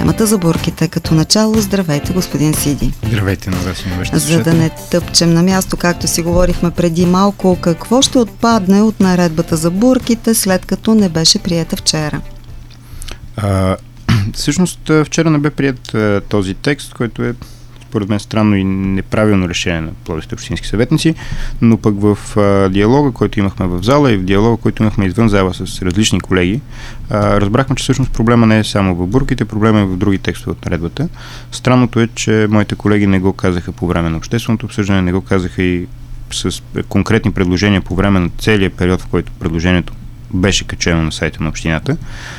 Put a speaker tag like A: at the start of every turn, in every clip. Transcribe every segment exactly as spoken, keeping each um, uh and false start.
A: темата за бурките. Като начало, здравейте, господин Сиди.
B: Здравейте на вас и на вашите
A: За да не тъпчем на място, както си говорихме преди малко, какво ще отпадне от наредбата за бурките, след като не беше приета вчера?
B: А, всъщност, вчера не бе прият а, този текст, който е според мен странно и неправилно решение на пловдивските общински съветници, но пък в а, диалога, който имахме в зала и в диалога, който имахме извън зала с различни колеги, а, разбрахме, че всъщност проблема не е само в бурките, проблема е в други текстове от наредбата. Странното е, че моите колеги не го казаха по време на общественото обсъждане, не го казаха и с конкретни предложения по време на целия период, в който предложението беше качено на сайта на общината.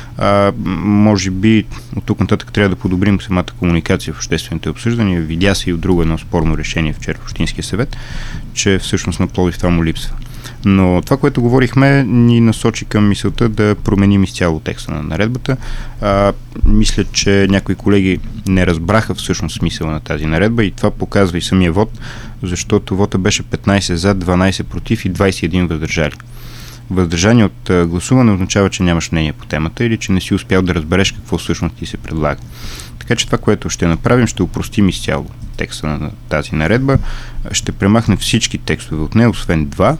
B: А, може би от тук нататък трябва да подобрим самата комуникация в обществените обсъждания. Видя се и от друго едно спорно решение вчера в Общинския съвет, че всъщност на Пловдив това му липсва. Но това, което говорихме, ни насочи към мисълта да променим изцяло текста на наредбата. А, мисля, че някои колеги не разбраха всъщност смисъла на тази наредба и това показва и самия вод, защото вода беше петнайсет за, дванайсет против и двайсет и един въздържали. Въздържание от гласуване означава, че нямаш мнение по темата или че не си успял да разбереш какво всъщност ти се предлага. Така че това, което ще направим, ще упростим изцяло текста на тази наредба, ще премахнем всички текстове от нея, освен два,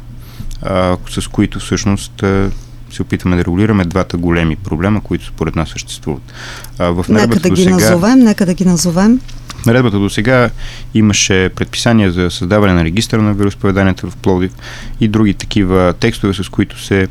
B: а, с които всъщност а, се опитваме да регулираме двата големи проблема, които според нас съществуват. А, в
A: нека да ги сега... назовем, нека да ги назовем.
B: В наредбата до сега имаше предписания за създаване на регистър на вероизповеданията в Пловдив и други такива текстове, с които се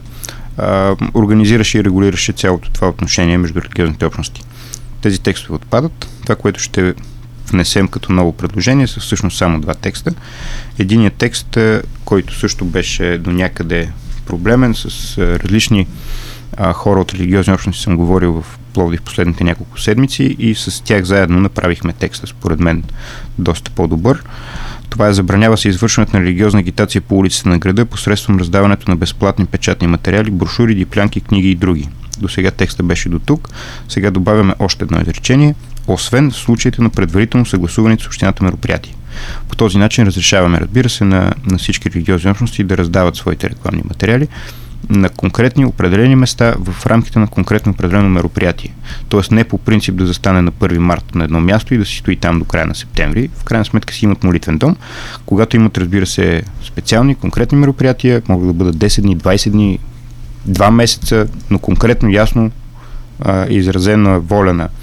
B: а, организираше и регулираше цялото това отношение между религиозните общности. Тези текстове отпадат. Това, което ще внесем като ново предложение, са всъщност само два текста. Единият текст, който също беше до някъде проблемен, с а, различни а, хора от религиозни общности съм говорил в Пловдив последните няколко седмици и с тях заедно направихме текста, според мен, доста по-добър. Това е: забранява се извършването на религиозна агитация по улиците на града посредством раздаването на безплатни печатни материали, брошури, диплянки, книги и други. До сега текста беше до тук. Сега добавяме още едно изречение: освен в случаите на предварително съгласуваните с общината мероприятия. По този начин разрешаваме, разбира се, на, на всички религиозни общности да раздават своите рекламни материали на конкретни определени места в рамките на конкретно определено мероприятие. Тоест не по принцип да застане на първи март на едно място и да си стои там до края на септември. В крайна сметка си имат молитвен дом. Когато имат, разбира се, специални, конкретни мероприятия, могат да бъдат десет дни, двайсет дни, два месеца, но конкретно ясно а, изразена воля на,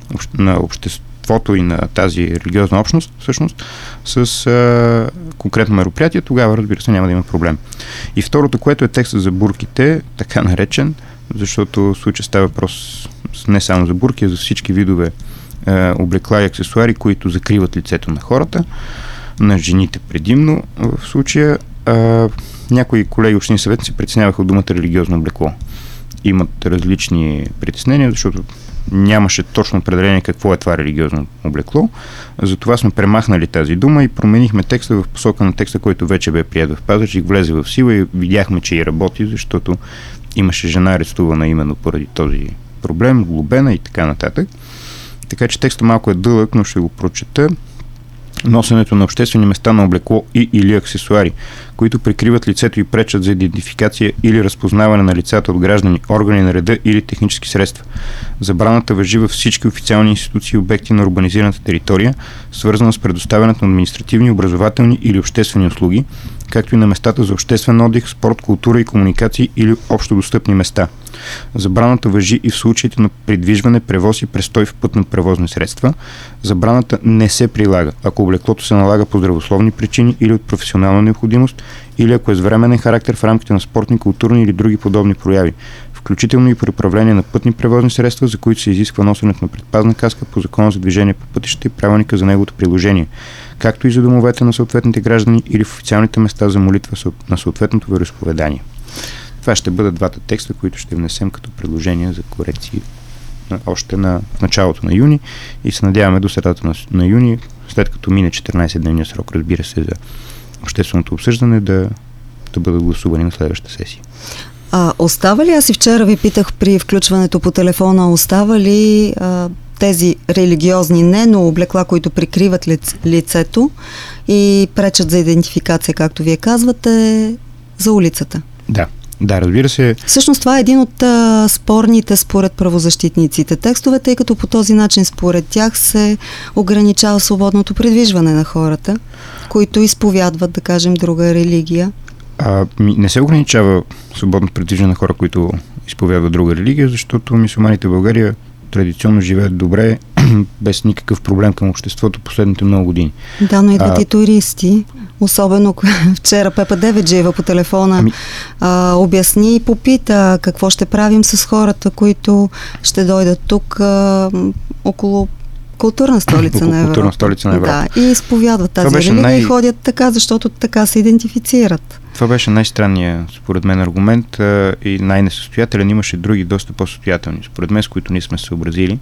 B: на обществото и на тази религиозна общност, всъщност, с а, конкретно мероприятие, тогава, разбира се, няма да има проблем. И второто, което е текста за бурките, така наречен, защото в случая става въпрос не само за бурки, а за всички видове е, облекла и аксесуари, които закриват лицето на хората, на жените предимно. В случая е, някои колеги общини съветници се притесняваха от думата религиозно облекло. Имат различни притеснения, защото нямаше точно определение какво е това религиозно облекло. Затова сме премахнали тази дума и променихме текста в посока на текста, който вече бе приет в Пазарджик, влезе в сила и видяхме, че и работи, защото имаше жена арестувана именно поради този проблем, глобена и така нататък. Така че текстът малко е дълъг, но ще го прочета. Носенето на обществени места на облекло и или аксесуари, които прикриват лицето и пречат за идентификация или разпознаване на лицата от граждани, органи на реда или технически средства. Забраната важи във всички официални институции и обекти на урбанизираната територия, свързана с предоставянето на административни, образователни или обществени услуги, както и на местата за обществен отдих, спорт, култура и комуникации или общодостъпни места. Забраната важи и в случаите на придвижване, превоз и престой в пътно превозни средства. Забраната не се прилага, ако облеклото се налага по здравословни причини или от професионална необходимост, или ако е с временен характер в рамките на спортни, културни или други подобни прояви, включително и при управление на пътни превозни средства, за които се изисква носенето на предпазна каска по Закона за движение по пътищата и правилника за неговото приложение, както и за домовете на съответните граждани или в официалните места за молитва на съответното вероизповедание. Това ще бъдат двата текста, които ще внесем като предложения за корекции още на в началото на юни и се надяваме до средата на, на юни, след като мине четиринайсет-дневния срок, разбира се, за общественото обсъждане, да, да бъдат гласувани на следващата сесия.
A: А, остава ли, аз и вчера ви питах при включването по телефона, остава ли а, тези религиозни не, но облекла, които прикриват лиц, лицето и пречат за идентификация, както вие казвате, за улицата?
B: Да. Да, разбира се.
A: Всъщност това е един от а, спорните според правозащитниците текстове, тъй като по този начин според тях се ограничава свободното придвижване на хората, които изповядват, да кажем, друга религия.
B: А, не се ограничава свободното придвижване на хора, които изповядват друга религия, защото мюсюлманите в България традиционно живеят добре, без никакъв проблем към обществото последните много години.
A: Да, но идват
B: а,
A: и туристи. Особено вчера Пепа Деведжиева по телефона
B: ами...
A: а, обясни и попита какво ще правим с хората, които ще дойдат тук а, около културна столица
B: около
A: на Европа.
B: Културна столица на Европа.
A: Да, и изповядват тази религия най... и ходят така, защото така се идентифицират.
B: Това беше най-странният, според мен, аргумент а, и най-несъстоятелен. Имаше други, доста по-състоятелни, според мен, с които ние сме се съобразили.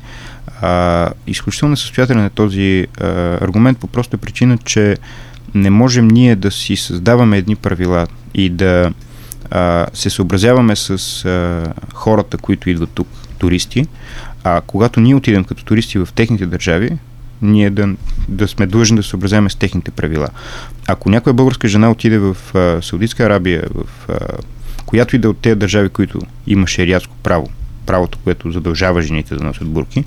B: А, изключително несъстоятелен е този а, аргумент по проста причина, че не можем ние да си създаваме едни правила и да а, се съобразяваме с а, хората, които идват тук, туристи, а когато ние отидем като туристи в техните държави, ние да, да сме длъжни да се съобразяваме с техните правила. Ако някоя българска жена отиде в а, Саудитска Арабия, в а, която и да от тези държави, които има шериатско право, правото, което задължава жените да носят бурки,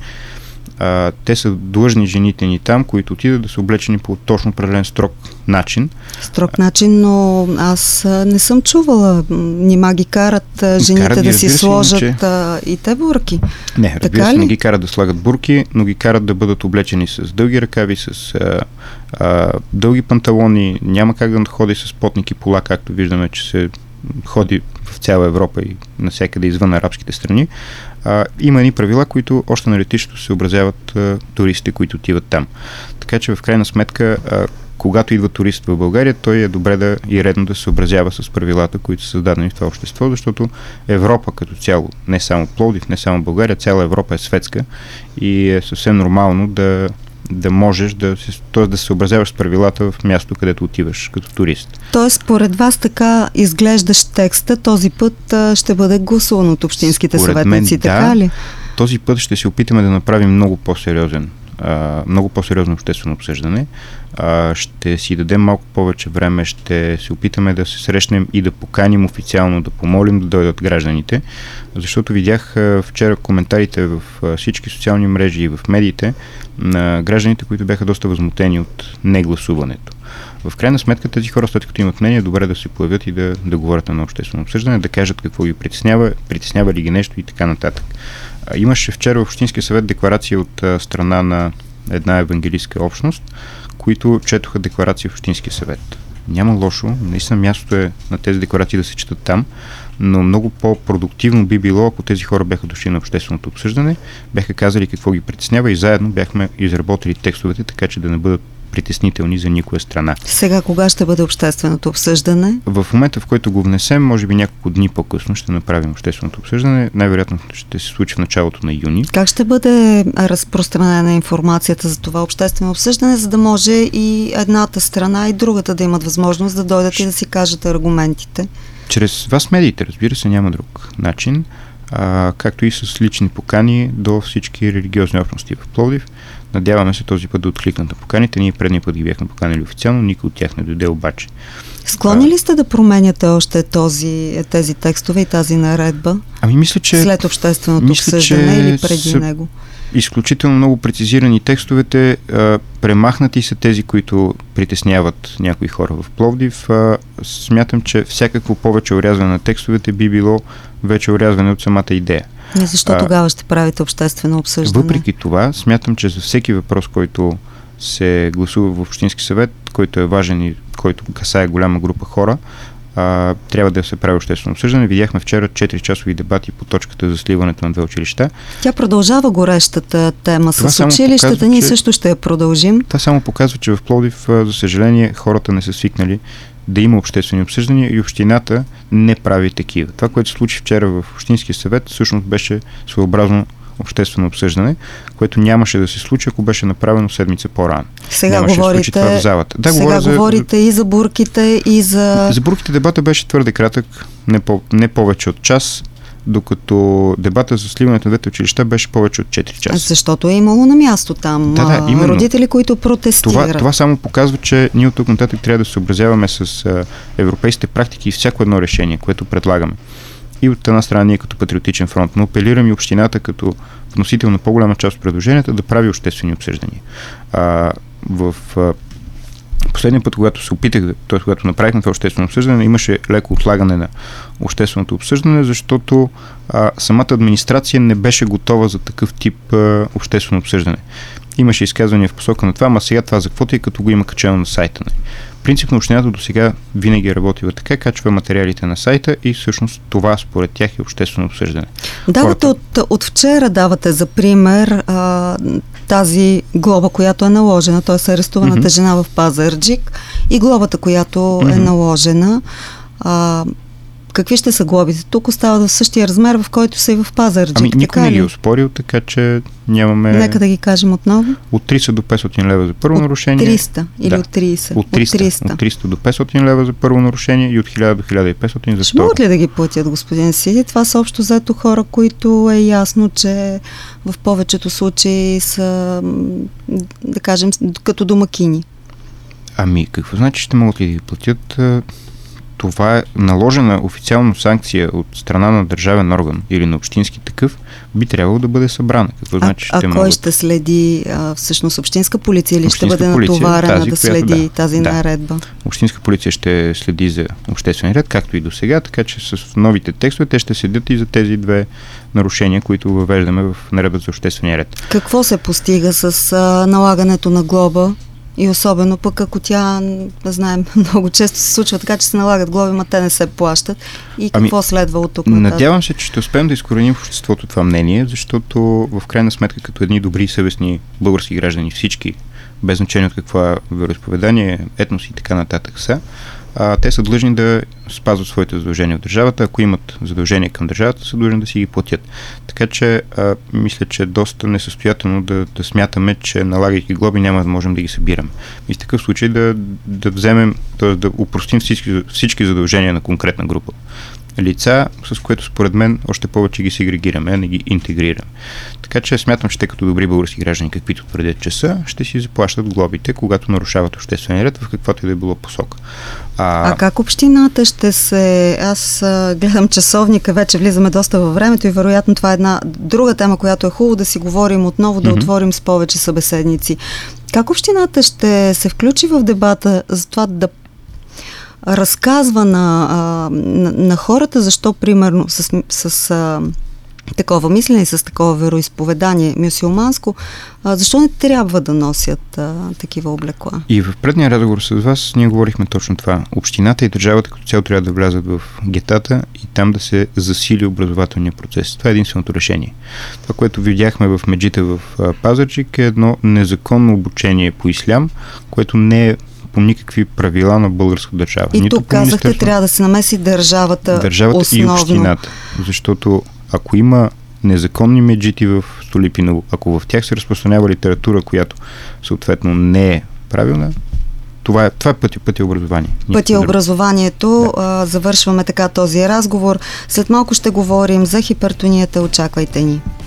B: а, те са длъжни жените ни там, които отидат да са облечени по точно определен строг начин.
A: Строг начин, но аз не съм чувала. Нима ги карат жените карат ги, да си сложат си, че... и те бурки.
B: Не, разбира се, не ги карат да слагат бурки, но ги карат да бъдат облечени с дълги ръкави, с а, а, дълги панталони. Няма как да ходи с потники пола, както виждаме, че се ходи в цяла Европа и навсякъде извън арабските страни. А, има едни правила, които още на летището се образяват а, туристите, които отиват там. Така че в крайна сметка, а, когато идва турист в България, той е добре да и редно да се съобразява с правилата, които са създадени в това общество, защото Европа като цяло, не само Пловдив, не само България, цяла Европа е светска и е съвсем нормално да да можеш да се, т.е. да се съобразяваш с правилата в място, където отиваш като турист.
A: Тоест, според вас така изглеждащ текста, този път а, ще бъде гласуван от общинските според съветници, мен, така
B: да,
A: ли?
B: Този път ще се опитаме да направим много по-сериозен, а, много по-сериозно обществено обсъждане. А, ще си дадем малко повече време, ще се опитаме да се срещнем и да поканим официално, да помолим да дойдат гражданите, защото видях а, вчера коментарите в а, всички социални мрежи и в медиите на гражданите, които бяха доста възмутени от негласуването. В крайна сметка тези хора, след като имат мнение, добре да се появят и да, да говорят на обществено обсъждане, да кажат какво ги притеснява, притеснява ли ги нещо и така нататък. А, имаше вчера в Общинския съвет декларация от а, страна на една евангелистка общност, които четоха декларация в Общинския съвет. Няма лошо, наистина мястото е на тези декларации да се четат там, но много по-продуктивно би било, ако тези хора бяха дошли на общественото обсъждане, бяха казали какво ги притеснява и заедно бяхме изработили текстовете, така че да не бъдат притеснителни за никоя страна.
A: Сега кога ще бъде общественото обсъждане?
B: В момента, в който го внесем, може би няколко дни по-късно ще направим общественото обсъждане. Най-вероятно ще се случи в началото на юни.
A: Как ще бъде разпространена информацията за това обществено обсъждане, за да може и едната страна и другата да имат възможност да дойдат и да си кажат аргументите? Чрез
B: вас медиите, разбира се, няма друг начин, а, както и с лични покани до всички религиозни общности в Пловдив. Надяваме се този път да откликнат на поканите. Ние предния път ги бяхме поканили официално, никой от тях не дойде обаче.
A: Склонни ли сте да променяте още този, тези текстове и тази наредба?
B: Ами мисля, че...
A: След общественото
B: мисля,
A: обсъждане или преди него?
B: Изключително много прецизирани текстовете, а, премахнати са тези, които притесняват някои хора в Пловдив. А, смятам, че всякакво повече орязване на текстовете би било вече орязване от самата идея.
A: И защо а, тогава ще правите обществено обсъждане?
B: Въпреки това, смятам, че за всеки въпрос, който се гласува в Общински съвет, който е важен и който касае голяма група хора, а, трябва да се прави обществено обсъждане. Видяхме вчера четири часови дебати по точката за сливането на две училища.
A: Тя продължава горещата тема това с училищата. Показва, ние че... също ще я продължим.
B: Това само показва, че в Пловдив, за съжаление, хората не са свикнали да има обществени обсъждания и общината не прави такива. Това, което се случи вчера в Общинския съвет, всъщност беше своеобразно обществено обсъждане, което нямаше да се случи, ако беше направено седмица по-рано.
A: Сега
B: нямаше
A: говорите,
B: да се случи това в залата. Да,
A: сега говорите за... и за бурките, и за...
B: За бурките дебата беше твърде кратък, не, по, не повече от час. докато дебата за сливането на двете училища беше повече от четири часа.
A: Защото е имало на място там
B: да, да, именно.
A: Родители, които протестират.
B: Това, това само показва, че ние от тук нататък трябва да се съобразяваме с а, европейските практики и всяко едно решение, което предлагаме. И от една страна ние като Патриотичен фронт, но апелирам и общината като вносител на по-голяма част от предложенията да прави обществени обсъждания. А, в а, последния път, когато се опитах, т.е. когато направихме това обществено обсъждане, имаше леко отлагане на общественото обсъждане, защото а, самата администрация не беше готова за такъв тип а, обществено обсъждане. Имаше изказвания в посока на това, ама сега това за каквото и като го има качено на сайта. Принципно общината до сега винаги е работила така, качва материалите на сайта и всъщност това според тях е обществено обсъждане.
A: Давате Хората... от, от вчера давате за пример а, тази глоба, която е наложена, т.е. арестуваната mm-hmm. жена в Пазарджик и глобата, която mm-hmm. е наложена. А, какви ще са глобите? Тук остават в същия размер, в който са и в Пазарджик.
B: Ами никой не ги е оспорил, така че нямаме...
A: Нека да ги кажем отново.
B: От триста до петстотин лева за първо
A: от
B: нарушение.
A: триста или да. От трийсет?
B: От триста, от триста. От триста до петстотин лева за първо нарушение и от хиляда до хиляда и петстотин за
A: Ще
B: второ.
A: могат ли да ги платят, господин Сиди? Това са общо взето хора, които е ясно, че в повечето случаи са, да кажем, като домакини.
B: Ами, какво значи ще могат ли да ги платят? Това е наложена официално санкция от страна на държавен орган или на общински такъв, би трябвало да бъде събрана. Какво
A: а,
B: значи ще
A: а
B: могат...
A: кой ще следи? А, всъщност общинска полиция или
B: общинска
A: ще бъде
B: полиция,
A: натоварена
B: тази,
A: да
B: която,
A: следи
B: да,
A: тази
B: да.
A: наредба?
B: Общинска полиция ще следи за обществен ред, както и до сега, така че с новите текстове те ще следят и за тези две нарушения, които въвеждаме в наредбата за обществения ред.
A: Какво се постига с а, налагането на глоба? И особено пък ако тя, да знаем, много често се случва така, че се налагат глоби, но те не се плащат. И какво ами, следва от тук нататък?
B: Надявам се, че ще успеем да изкореним в обществото това мнение, защото в крайна сметка като едни добри и съвестни български граждани, всички, без значение от какво вероизповедание, етнос и така нататък са, а, те са длъжни да спазват своите задължения от държавата. Ако имат задължения към държавата, са длъжни да си ги платят. Така че а, мисля, че е доста несъстоятелно да, да смятаме, че налагайки глоби няма да можем да ги събираме. И в такъв случай да, да вземем, т.е. да упростим всички, всички задължения на конкретна група лица, с което според мен още повече ги сегрегираме, а не ги интегрираме. Така че смятам, че те като добри български граждани, каквито твърдят, че са, ще си заплащат глобите, когато нарушават обществения ред, в каквато и да е било посока. А...
A: а как общината ще се... Аз а, гледам часовника, вече влизаме доста във времето и вероятно това е една друга тема, която е хубаво да си говорим отново, да mm-hmm. отворим с повече събеседници. Как общината ще се включи в дебата за това да разказва на, а, на, на хората, защо примерно с, с а, такова мислене и с такова вероизповедание мюсюлманско, а, защо не трябва да носят а, такива облекла?
B: И в предния разговор с вас ние говорихме точно това. Общината и държавата като цяло трябва да влязат в гетата и там да се засили образователния процес. Това е единственото решение. Това, което видяхме в меджите в Пазарджик е едно незаконно обучение по ислям, което не е по никакви правила на българска държава.
A: И тук казахте, трябва да се намеси държавата,
B: държавата
A: основно.
B: И общината. Защото ако има незаконни меджити в Столипиново, ако в тях се разпространява литература, която съответно не е правилна, това е, това е пътя, пътя образование.
A: Пътя образованието. Да. А, завършваме така този разговор. След малко ще говорим за хипертонията. Очаквайте ни.